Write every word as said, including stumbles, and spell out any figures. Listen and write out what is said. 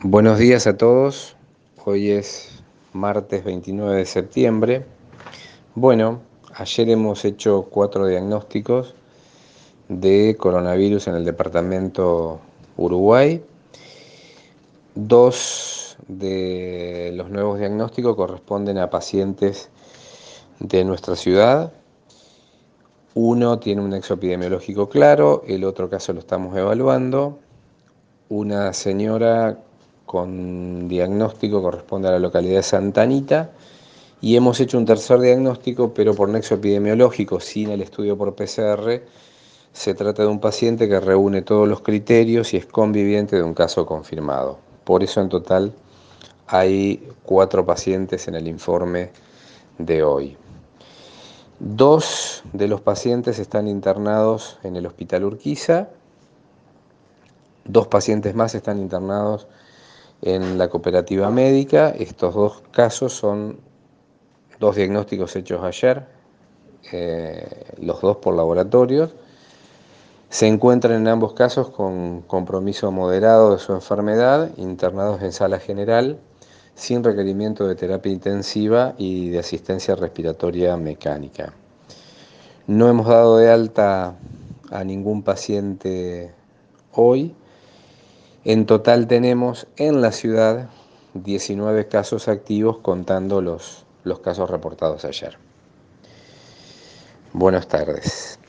Buenos días a todos. Hoy es martes veintinueve de septiembre. Bueno, ayer hemos hecho cuatro diagnósticos de coronavirus en el departamento Uruguay. Dos de los nuevos diagnósticos corresponden a pacientes de nuestra ciudad. Uno tiene un nexo epidemiológico claro, el otro caso lo estamos evaluando. Una señora con diagnóstico corresponde a la localidad de Santa Anita y hemos hecho un tercer diagnóstico, pero por nexo epidemiológico, sin el estudio por P C R. Se trata de un paciente que reúne todos los criterios y es conviviente de un caso confirmado. Por eso en total hay cuatro pacientes en el informe de hoy. Dos de los pacientes están internados en el Hospital Urquiza. Dos pacientes más están internados en la cooperativa médica. Estos dos casos son dos diagnósticos hechos ayer, eh, los dos por laboratorios. Se encuentran en ambos casos con compromiso moderado de su enfermedad, internados en sala general, sin requerimiento de terapia intensiva y de asistencia respiratoria mecánica. No hemos dado de alta a ningún paciente hoy. En total tenemos en la ciudad diecinueve casos activos, contando los, los casos reportados ayer. Buenas tardes.